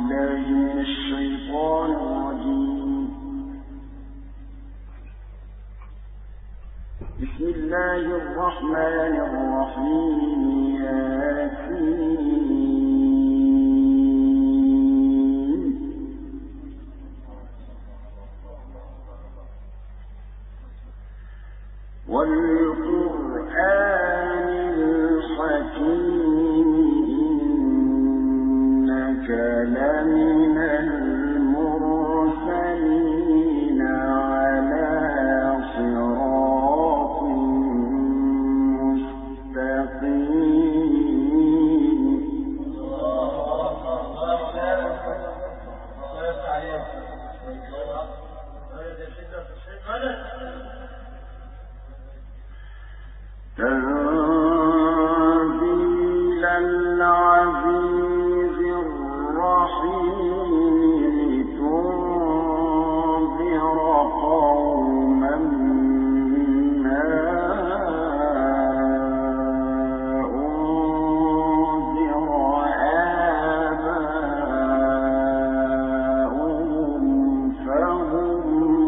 بسم الله الرحمن الرحيم. ياسين والقرآن الحكيم إنك لمن المرسلين على صراط مستقيم. تنزيل العزيز الرحيم لتنذر قوما ما أنذر آباؤهم فهم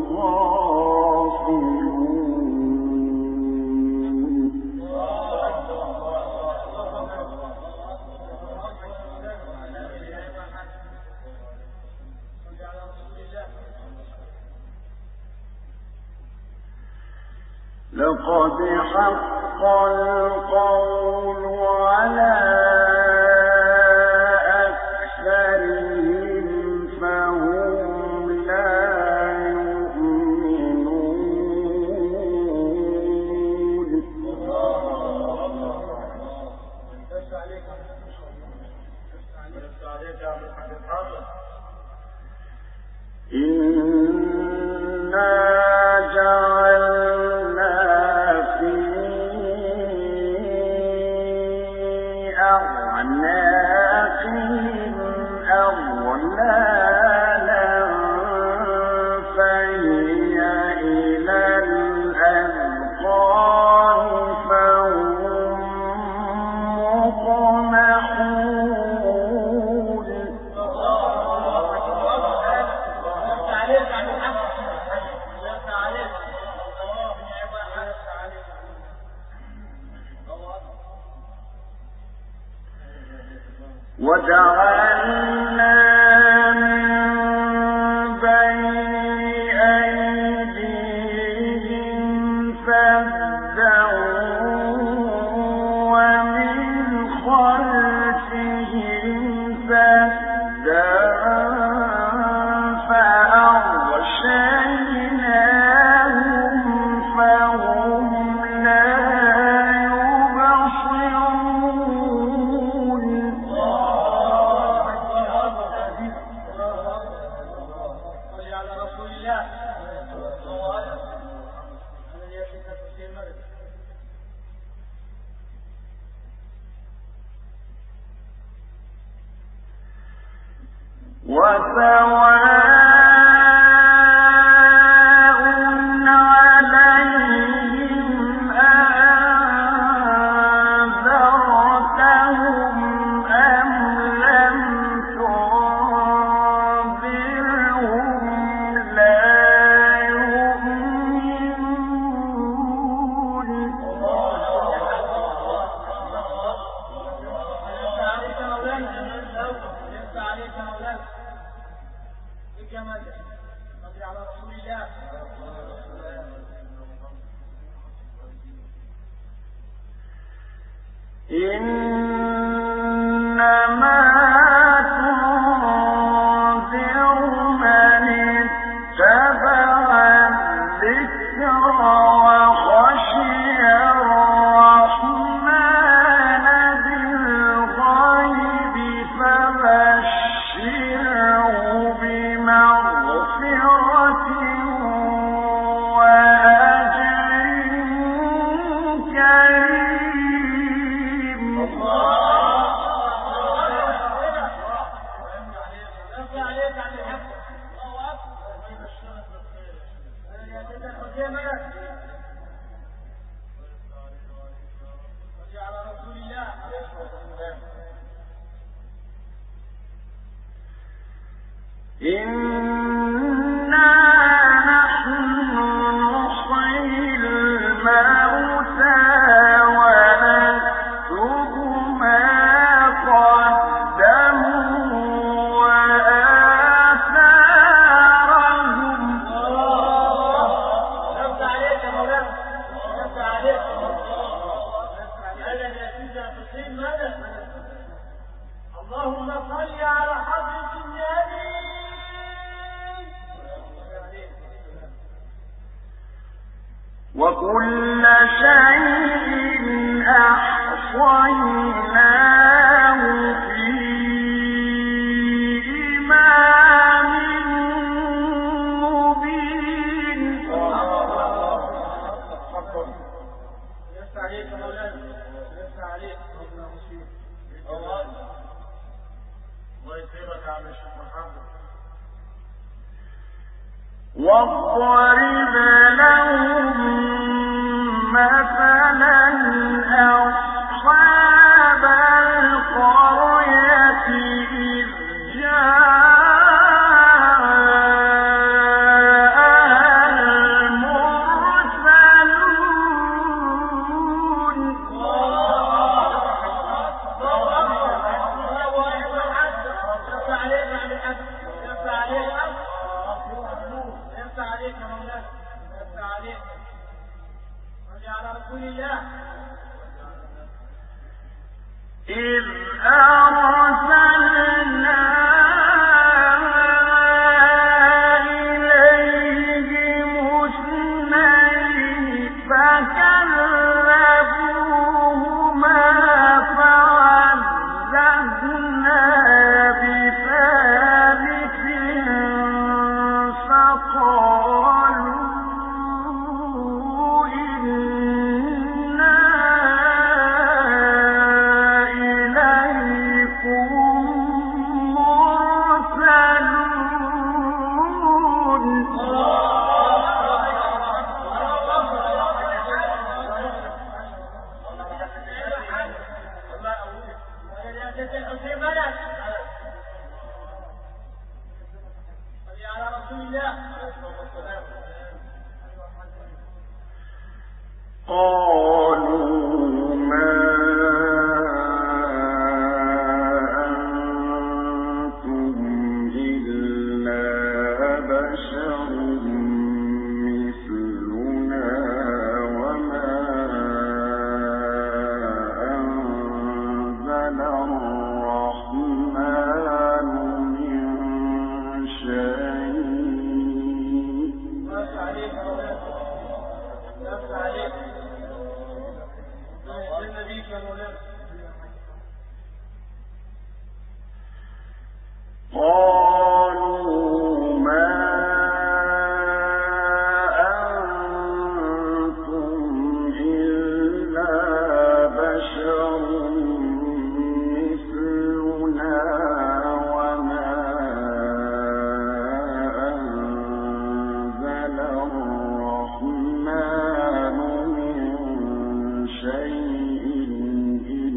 لقد حق القول على أكثرهم فهم لا يؤمنون. إنا جعلنا في أعناقهم أغلالا فهي إلى الأذقان فهم مقمحون. وجعلنا من بين أيديهم سدا ومن خلفهم سدا فأغشيناهم فهم لا يبصرون. وسواء عليهم أنذرتهم أم لم تنذرهم لا يؤمنون. إنما تنذر من اتبع الذكر وخشي الرحمن بالغيب فبشره بمغفرة وأجر كريم. إنا نحن نحيي الموتى ونكتب ما قدموا وآثارهم. نفس عليك يا مولانا، نفس عليك. هذا يا سيدي حسين ماذا؟ اللهم صل على حضرة النبي. وكل شيء أحصيناه في إمام مبين. نفس عليك يا مولانا، نفس عليك. الله يكرمك يا عم الشيخ محمد. واضرب لهم مثلا أصحاب القرية إذ جاءها المرسلون. عليك يا مولانا، نفس عليك. صل على رسول الله. إذ أرسلنا إليهم اثنين فكذبوهما فعززنا بثالث فقالوا إنا إليكم قالوا ما أنتم إلا بشر مثلنا وما أنزل الرحمن من شيء. قالوا ما أنتم إلا بشر مثلنا وما أنزل الرحمن من شيء إن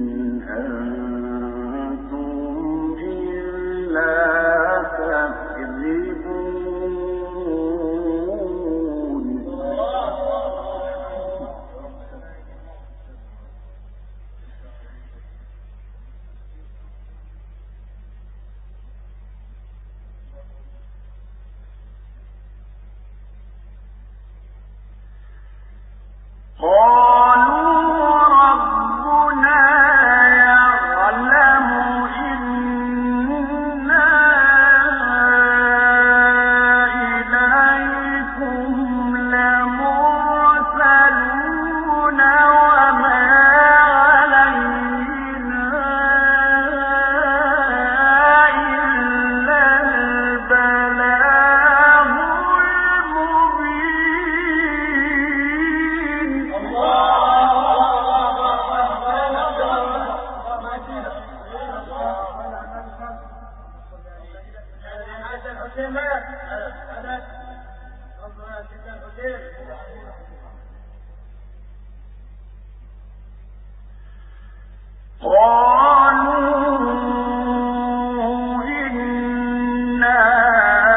أنتم إلا تكذبون. قالوا ربنا يعلم إنا إليكم لمرسلون وما علينا إلا البلاغ المبين. قالوا إنا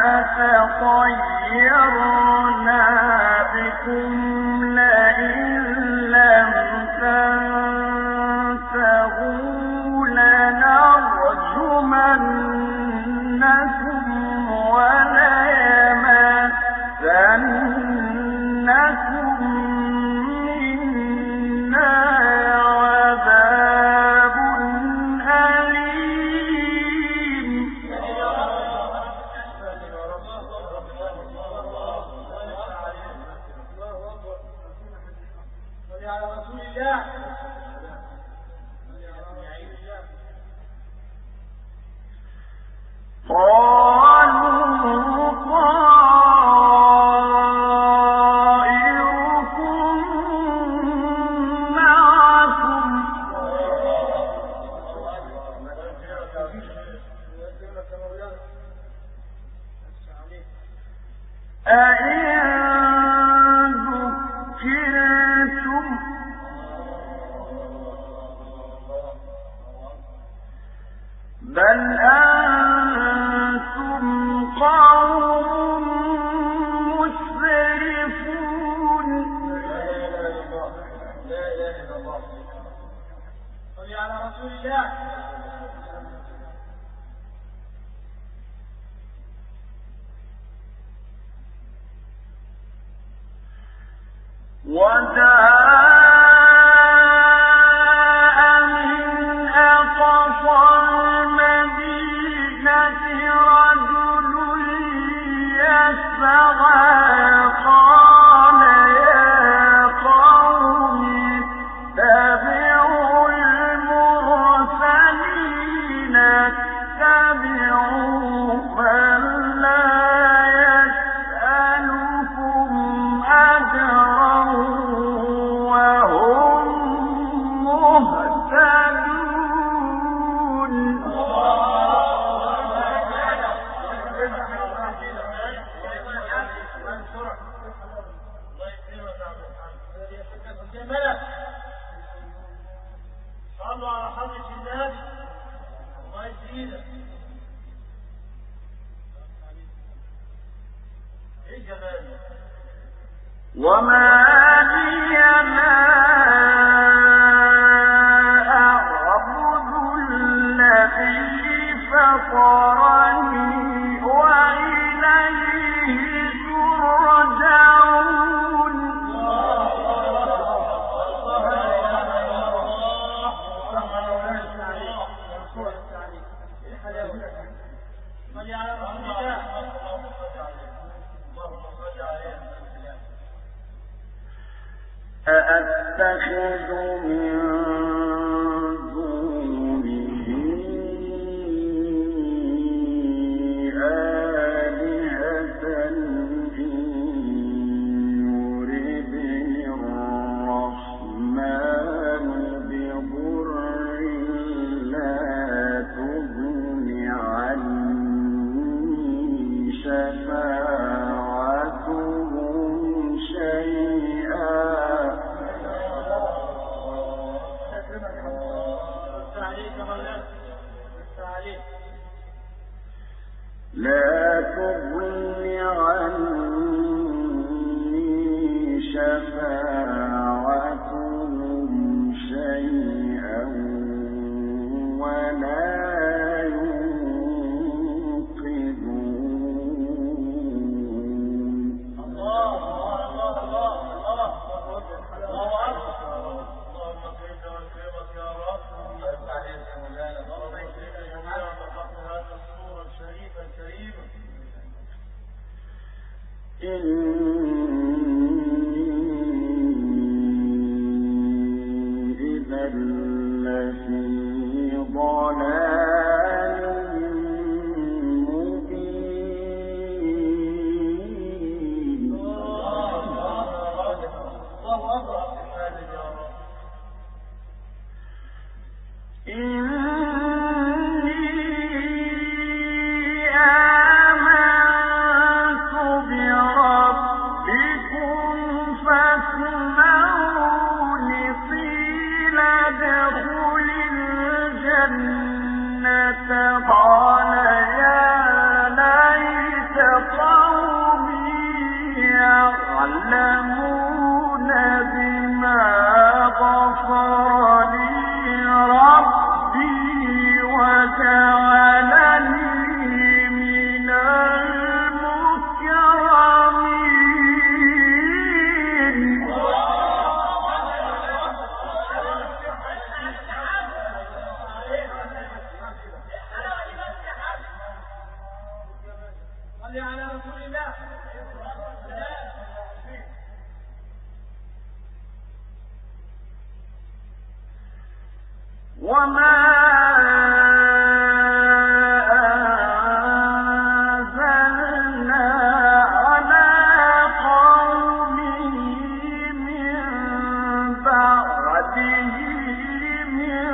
صل على رسول الله. أأتخذ من دونه آلهة إن يردني الرحمن بضر لا تغن عني شفاعتهم شيئا لا تغن عني شفاعتهم شيئا ولا إذا لفي ضلال مبين. قال يا ليت قومي يعلمون بما غفر لي ربي وجعلني من المكرمين. على رسول الله. وما أنزلنا على قومه من بعده من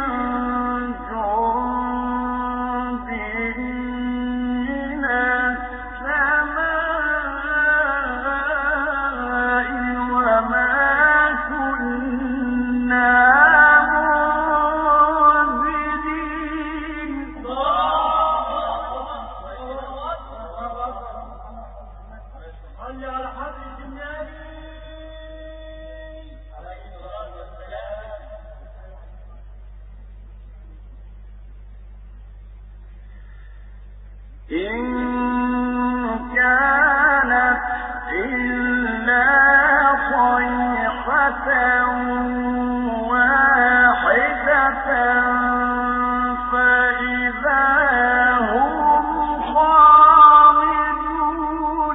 جند من السماء وما كنا منزلين. إن كانت إلا صيحة واحدة فإذا هم خامدون.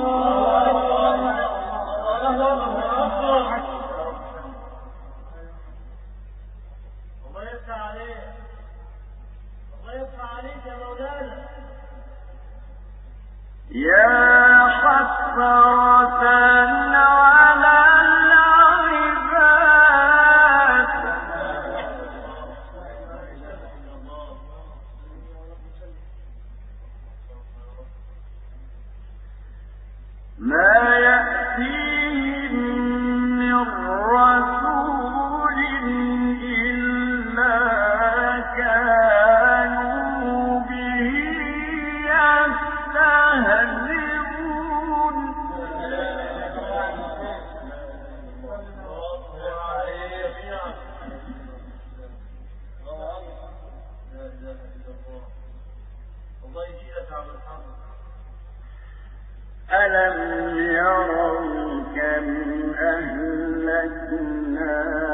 الله يفتح عليك، الله يفتح عليك يا مولانا. يا حسرة على العباد ما يأتيهم من رسول إلا كانوا به يستهزئون. ألم يروا كم أهلكنا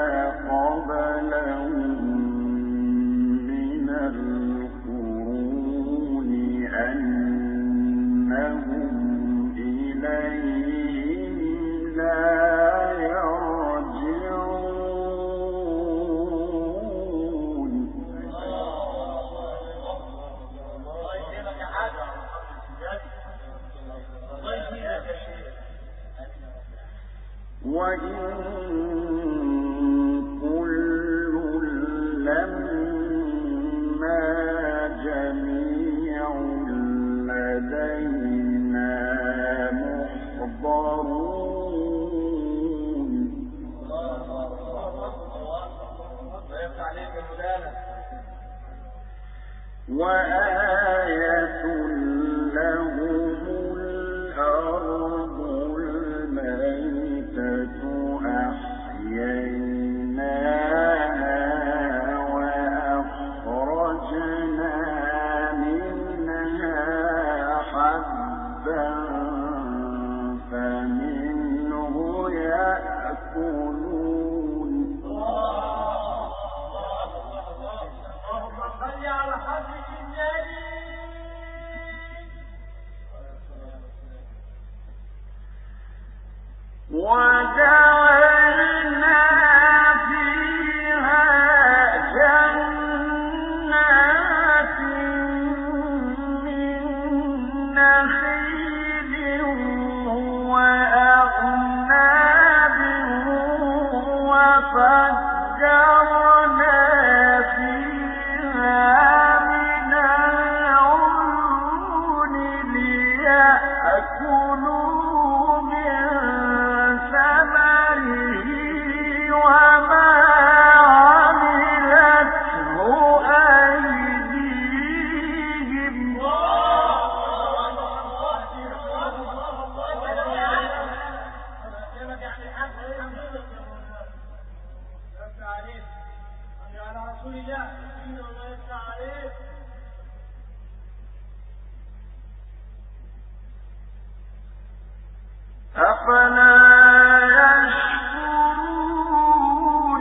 قبلهم من القرون أنهم إليهم لا يرجعون. وإن كل لما جميع لدينا محضرون. وآية لهم الأرض الميتة أحييناها وأخرجنا منها حبا فمنه يأكلون. اللهم صل على حضرة النبي. وجعلنا فيها جنات من نخيل وأعناب وفجرنا فيها من العيون ليأكلوا من ثمره وما عملته أيديهم. أفلا يشكرون.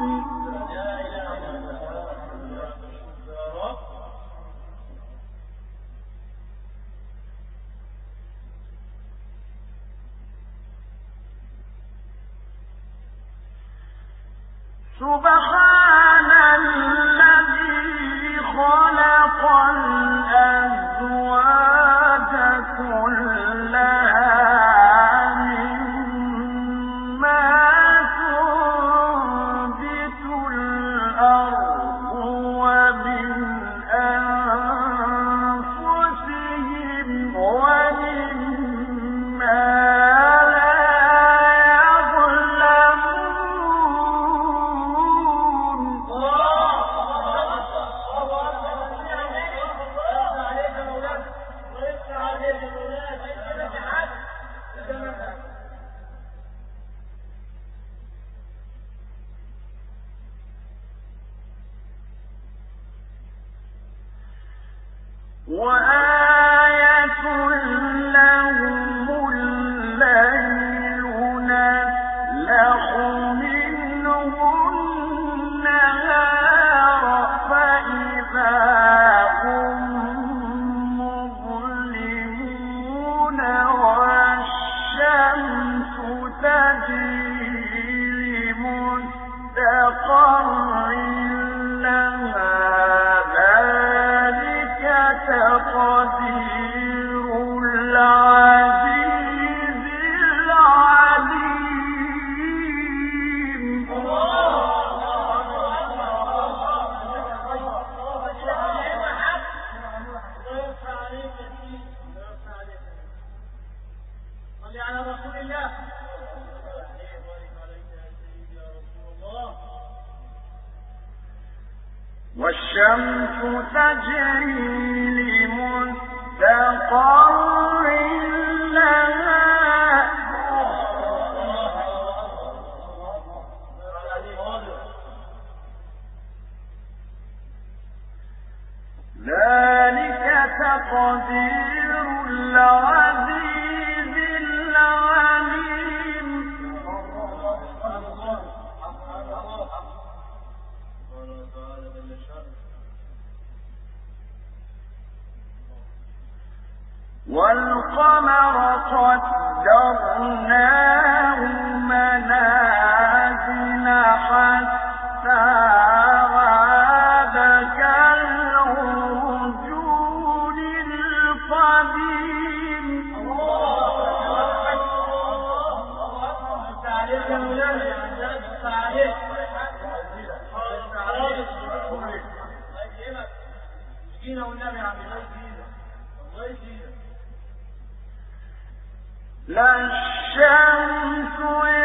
سبحان الذي خلق الأزواج كلها مما تنبت الأرض ومن أنفسهم ومما وآية والشمس تجري لمستقر لها ذلك تقدير العزيز العليم والقمر قدرناه منازل حتى عاد كالعرجون القديم لا الشمس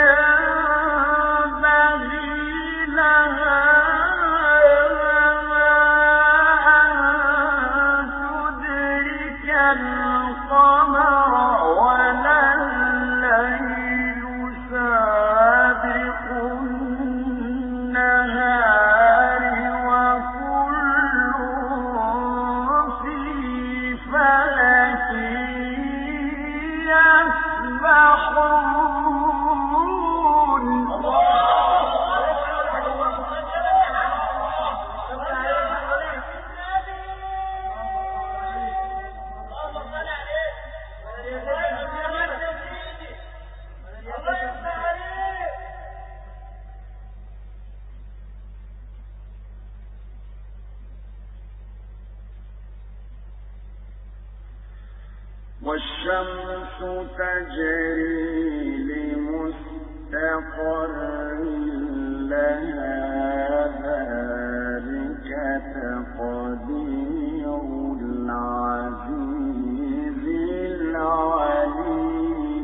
ينبغي لها أن تدرك القمر ولا الليل سابق النهار وكل في فلك والشمس تجري لمستقر لها ذلك تقدير العزيز العليم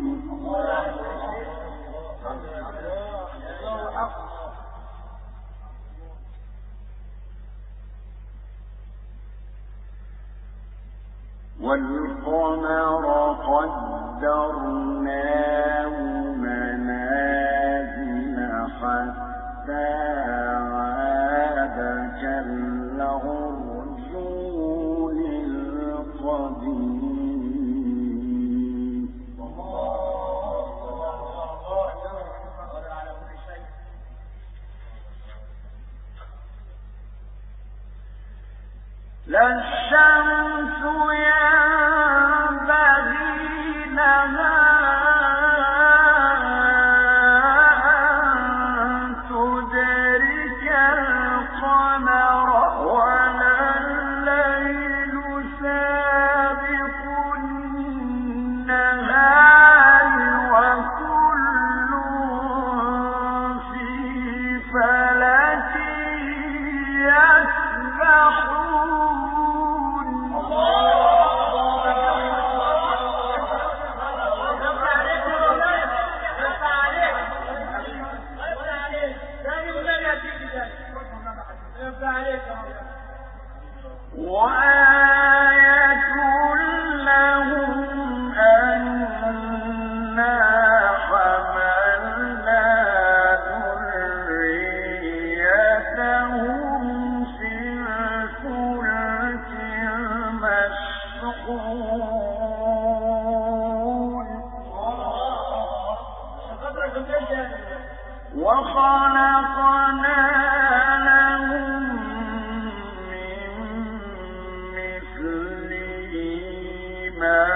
والقمر قدرناه منازل حتى عاد كالعرجون القديم لا الشمس ينبغي لها أن تدرك القمر ولا الليل سابق النهار وكل في فلك يسبحون وآية لهم أنا حملنا ذريتهم في الفلك المشحون وخلقنا لهم من مثله ما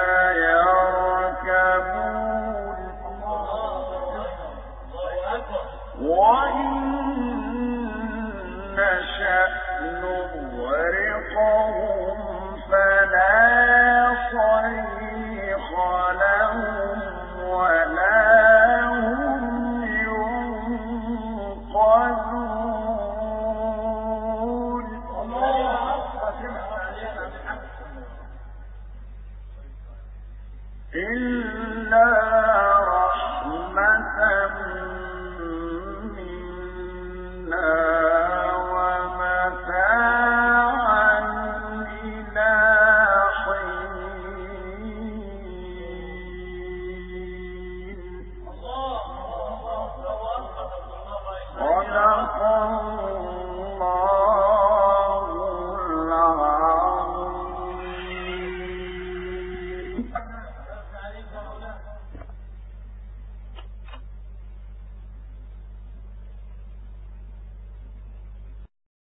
يركبون وإن نشأ نغرقهم فلا صريخ لهم